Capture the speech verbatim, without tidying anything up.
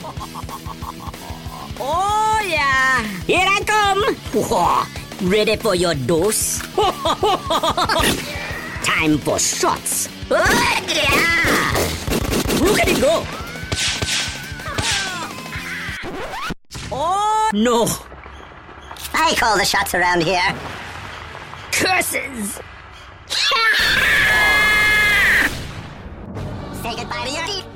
Oh, yeah. Here I come. Whoa. Ready for your dose? Time for shots. Oh, yeah. Look at it go. Oh, no. I call the shots around here. Curses. Say goodbye to your teeth.